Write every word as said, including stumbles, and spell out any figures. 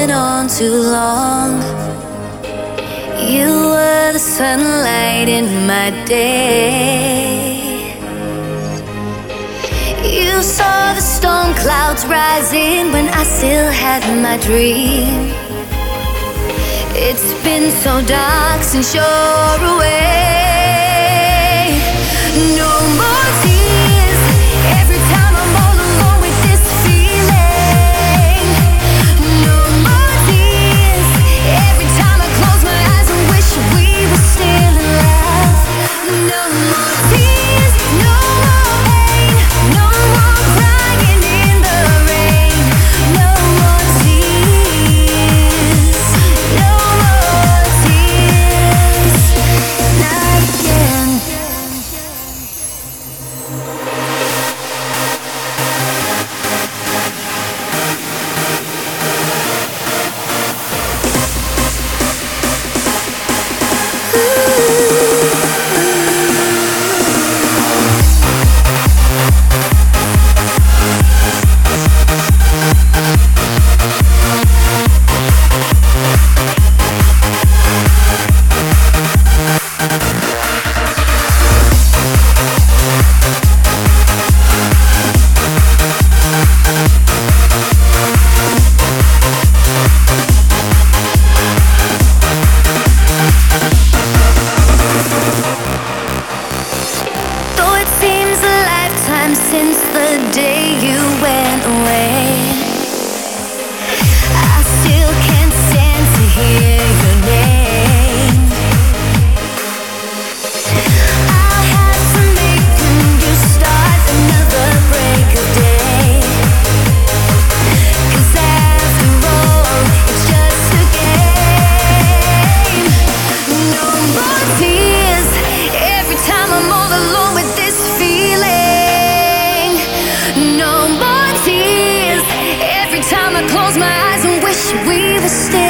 holding on too long. You were the sunlight in my day. You saw the storm clouds rising when I still had my dream. It's been so dark since you're away. No more tears every time I'm all alone with this feeling. No more tears every time I close my eyes and wish we were still in love. No more tears, no more pain, no more crying in the rain. No more tears, no more tears, not again. Though it seems a lifetime since the day you went away, I still can't stand to hear your name. I'll have to make a new start, another break of day. 'Cause after all, it's just a game. No more tears every time I'm all alone with this feeling. No more tears every time I close my eyes and wish we were still